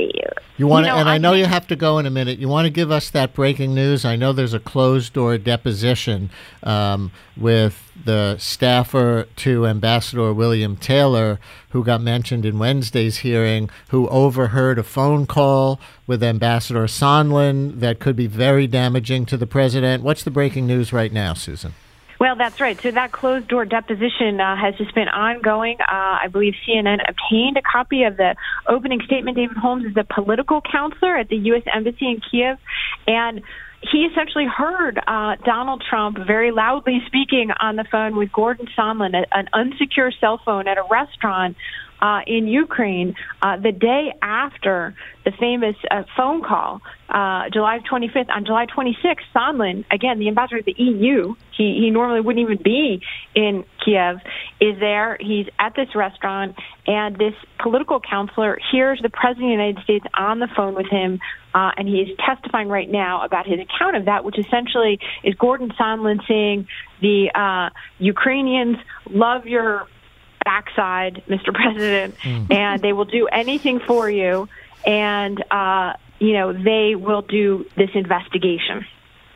You want, you know, and I, I know think, you have to go in a minute. You want to give us that breaking news? I know there's a closed-door deposition um, with the staffer to Ambassador William Taylor, who got mentioned in Wednesday's hearing, who overheard a phone call with Ambassador Sondland that could be very damaging to the president. What's the breaking news right now, Susan? Well, that's right. So that closed-door deposition uh, has just been ongoing. Uh, I believe C N N obtained a copy of the opening statement. David Holmes is a political counselor at the U S Embassy in Kiev, and he essentially heard uh, Donald Trump very loudly speaking on the phone with Gordon Sondland, an unsecure cell phone at a restaurant uh, in Ukraine, uh, the day after the famous uh, phone call, uh, July twenty-fifth. On July twenty-sixth, Sondland, again, the ambassador of the E U, he, he normally wouldn't even be in Kiev, is there. He's at this restaurant, and this political counselor hears the president of the United States on the phone with him, uh, and he's testifying right now about his account of that, which essentially is Gordon Sondland saying the uh, Ukrainians love your backside, Mister President, mm. and they will do anything for you, and, uh, you know, they will do this investigation.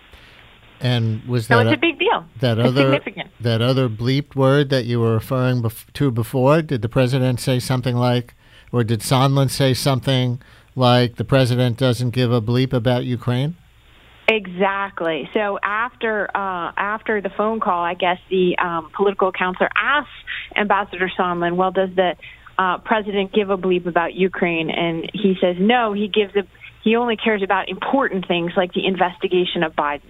And was so that it's a big deal. That it's other significant. That other bleeped word that you were referring bef- to before? Did the president say something like, or did Sondland say something like, the president doesn't give a bleep about Ukraine? Exactly. So after uh, after the phone call, I guess the um, political counselor asked Ambassador Sondland, "Well, does the uh, president give a bleep about Ukraine?" And he says, "No, he gives a he only cares about important things like the investigation of Biden."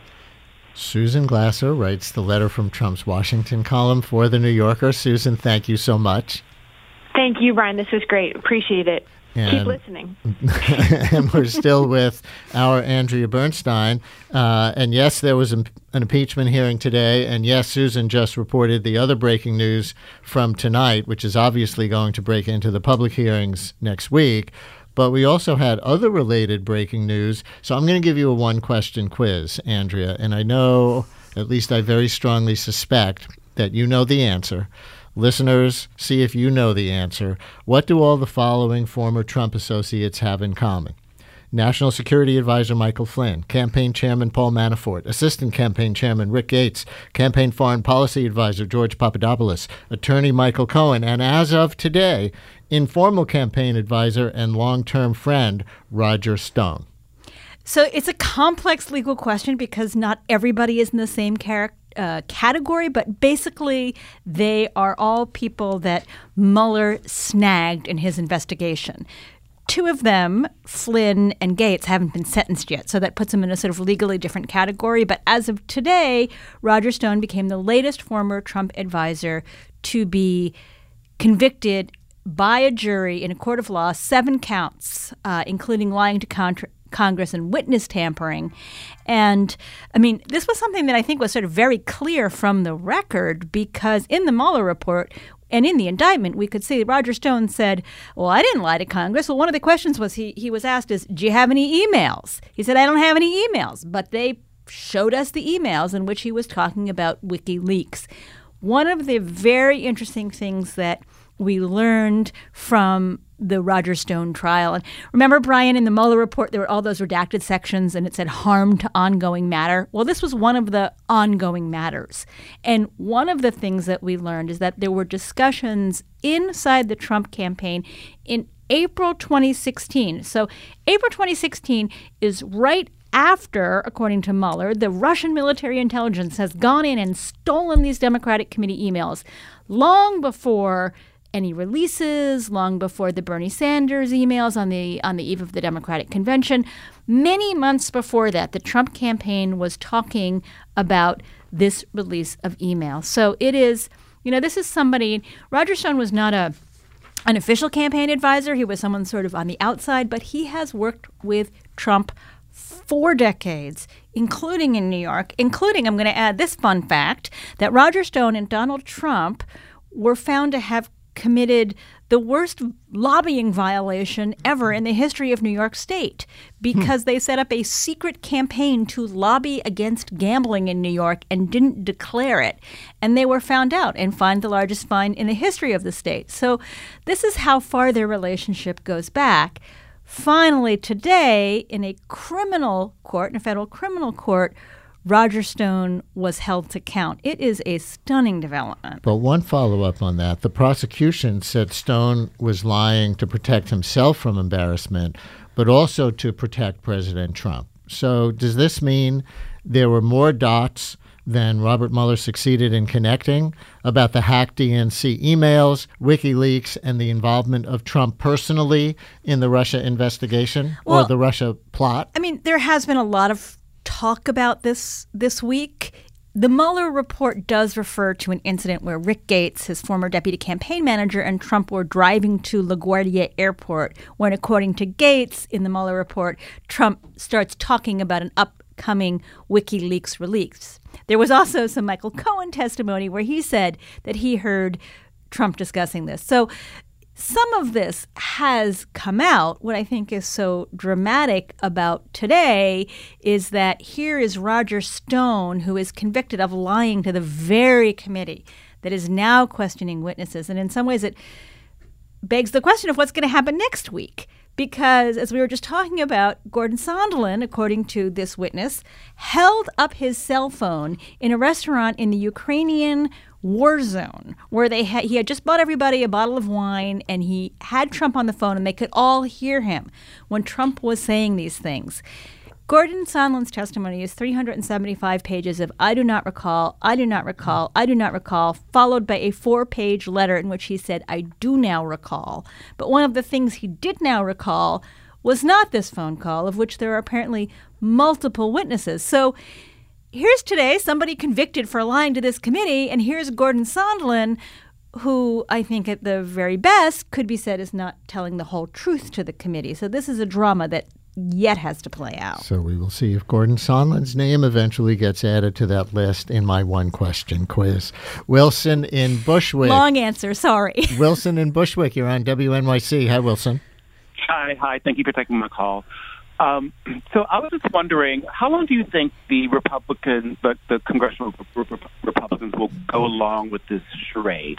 Susan Glasser writes the letter from Trump's Washington column for The New Yorker. Susan, thank you so much. Thank you, Brian. This was great. Appreciate it. And, Keep listening. And we're still with our Andrea Bernstein. Uh, and yes, there was an, an impeachment hearing today. And yes, Susan just reported the other breaking news from tonight, which is obviously going to break into the public hearings next week. But we also had other related breaking news. So I'm going to give you a one-question quiz, Andrea. And I know, at least I very strongly suspect, that you know the answer. Listeners, see if you know the answer. What do all the following former Trump associates have in common? National Security Advisor Michael Flynn, Campaign Chairman Paul Manafort, Assistant Campaign Chairman Rick Gates, Campaign Foreign Policy Advisor George Papadopoulos, Attorney Michael Cohen, and as of today, informal campaign advisor and long-term friend Roger Stone. So it's a complex legal question because not everybody is in the same character. Uh, category, but basically they are all people that Mueller snagged in his investigation. Two of them, Flynn and Gates, haven't been sentenced yet, so that puts them in a sort of legally different category. But as of today, Roger Stone became the latest former Trump advisor to be convicted by a jury in a court of law, seven counts, uh, including lying to contra- Congress and witness tampering. And, I mean, this was something that I think was sort of very clear from the record because in the Mueller report and in the indictment, we could see Roger Stone said, well, I didn't lie to Congress. Well, one of the questions was he, he was asked is, do you have any emails? He said, I don't have any emails. But they showed us the emails in which he was talking about WikiLeaks. one of the very interesting things that we learned from the Roger Stone trial. And remember, Brian, in the Mueller report, there were all those redacted sections and it said harm to ongoing matter. Well, this was one of the ongoing matters. And one of the things that we learned is that there were discussions inside the Trump campaign in April twenty sixteen. So April twenty sixteen is right after, according to Mueller, the Russian military intelligence has gone in and stolen these Democratic committee emails long before any releases, long before the Bernie Sanders emails on the on the eve of the Democratic convention. Many months before that, the Trump campaign was talking about this release of email. So it is, you know, this is somebody, Roger Stone was not a an official campaign advisor. He was someone sort of on the outside, but he has worked with Trump for decades, including in New York, including, I'm going to add this fun fact, that Roger Stone and Donald Trump were found to have committed the worst lobbying violation ever in the history of New York State because hmm. they set up a secret campaign to lobby against gambling in New York and didn't declare it. And they were found out and fined the largest fine in the history of the state. So this is how far their relationship goes back. Finally, today, in a criminal court, in a federal criminal court, Roger Stone was held to account. It is a stunning development. But one follow-up on that. The prosecution said Stone was lying to protect himself from embarrassment, but also to protect President Trump. So does this mean there were more dots than Robert Mueller succeeded in connecting about the hacked D N C emails, WikiLeaks, and the involvement of Trump personally in the Russia investigation well, or the Russia plot? I mean, there has been a lot of talk about this this week. The Mueller report does refer to an incident where Rick Gates, his former deputy campaign manager, and Trump were driving to LaGuardia Airport when, according to Gates in the Mueller report, Trump starts talking about an upcoming WikiLeaks release. There was also some Michael Cohen testimony where he said that he heard Trump discussing this. So some of this has come out. What I think is so dramatic about today is that here is Roger Stone, who is convicted of lying to the very committee that is now questioning witnesses. And in some ways, it begs the question of what's going to happen next week. Because, as we were just talking about, Gordon Sondland, according to this witness, held up his cell phone in a restaurant in the Ukrainian war zone where they had, he had just bought everybody a bottle of wine, and he had Trump on the phone, and they could all hear him when Trump was saying these things. Gordon Sondland's testimony is three hundred seventy-five pages of I do not recall, I do not recall, I do not recall, followed by a four-page letter in which he said, I do now recall. But one of the things he did now recall was not this phone call, of which there are apparently multiple witnesses. So here's today somebody convicted for lying to this committee, and here's Gordon Sondland, who I think at the very best could be said is not telling the whole truth to the committee. So this is a drama that yet has to play out. So we will see if Gordon Sondland's name eventually gets added to that list in my one-question quiz. Wilson in Bushwick. Long answer, sorry. Wilson in Bushwick, you're on W N Y C. Hi, Wilson. Hi, hi. Thank you for taking my call. Um, so I was just wondering, how long do you think the Republican, the, the congressional re- re- Republicans will go along with this charade?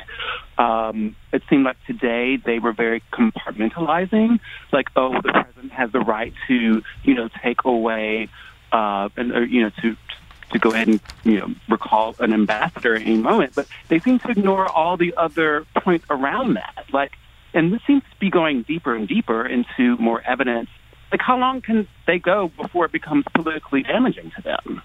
Um, it seemed like today they were very compartmentalizing, like, oh, the president has the right to, you know, take away, uh, and or, you know, to to go ahead and, you know, recall an ambassador at any moment. But they seem to ignore all the other points around that. Like, and this seems to be going deeper and deeper into more evidence. Like, how long can they go before it becomes politically damaging to them?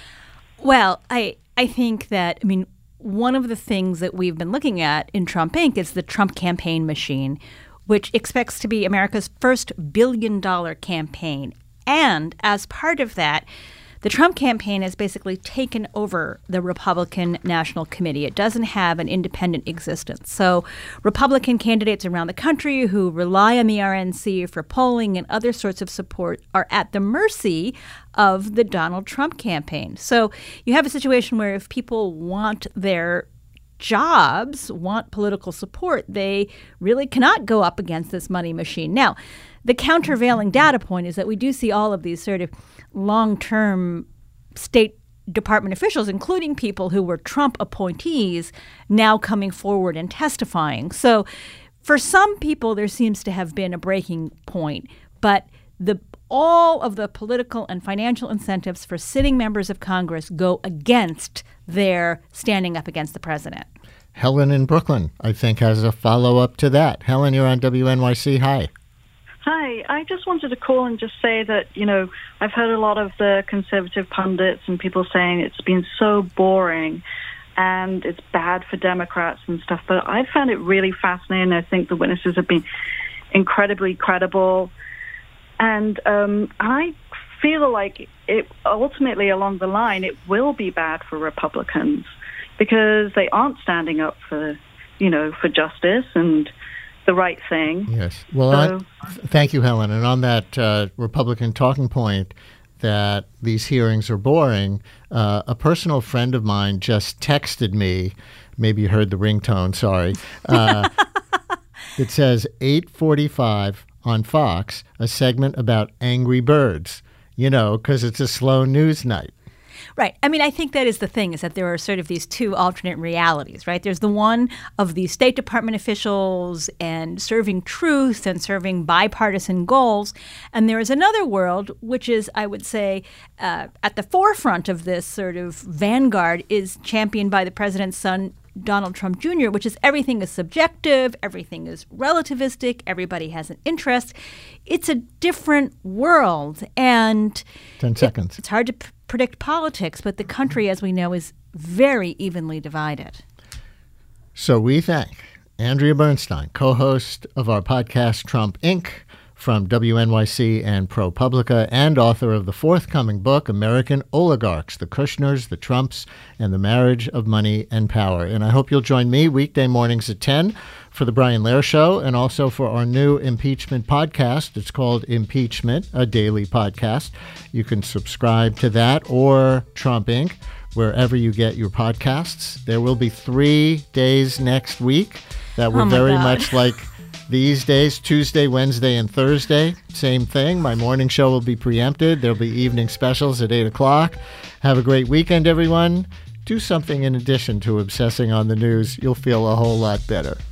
Well, I I think that, I mean, one of the things that we've been looking at in Trump Incorporated is the Trump campaign machine, which expects to be America's first billion-dollar campaign. And as part of that, the Trump campaign has basically taken over the Republican National Committee. It doesn't have an independent existence. So Republican candidates around the country who rely on the R N C for polling and other sorts of support are at the mercy of the Donald Trump campaign. So you have a situation where if people want their jobs, want political support, they really cannot go up against this money machine. Now, the countervailing data point is that we do see all of these sort of long-term state department officials, including people who were Trump appointees, now coming forward and testifying. So for some people, there seems to have been a breaking point, but the all of the political and financial incentives for sitting members of Congress go against their standing up against the president. Helen in Brooklyn, I think, has a follow-up to that. Helen, you're on W N Y C. Hi. Hi. I just wanted to call and just say that, you know, I've heard a lot of the conservative pundits and people saying it's been so boring and it's bad for Democrats and stuff, but I found it really fascinating. I think the witnesses have been incredibly credible. And um, I feel like it ultimately along the line, it will be bad for Republicans because they aren't standing up for, you know, for justice and the right thing. Yes. Well, so, I, thank you, Helen. And on that uh, Republican talking point that these hearings are boring, uh, a personal friend of mine just texted me, maybe you heard the ringtone, sorry, uh, it says eight forty-five on Fox, a segment about Angry Birds, you know, because it's a slow news night. Right. I mean, I think that is the thing, is that there are sort of these two alternate realities, right? There's the one of the State Department officials and serving truth and serving bipartisan goals. And there is another world, which is, I would say, uh, at the forefront of this sort of vanguard is championed by the president's son, Donald Trump Junior, which is everything is subjective, everything is relativistic, everybody has an interest. It's a different world. And ten seconds. It, it's hard to p- predict politics, but the country, as we know, is very evenly divided. So we thank Andrea Bernstein, co-host of our podcast Trump Incorporated, from W N Y C and ProPublica, and author of the forthcoming book, American Oligarchs, The Kushners, the Trumps, and the Marriage of Money and Power. And I hope you'll join me weekday mornings at ten for The Brian Lehrer Show, and also for our new impeachment podcast. It's called Impeachment, a daily podcast. You can subscribe to that or Trump Incorporated, wherever you get your podcasts. There will be three days next week that were oh very God. much like these days, Tuesday, Wednesday, and Thursday. Same thing. My morning show will be preempted. There'll be evening specials at eight o'clock. Have a great weekend, everyone. Do something in addition to obsessing on the news. You'll feel a whole lot better.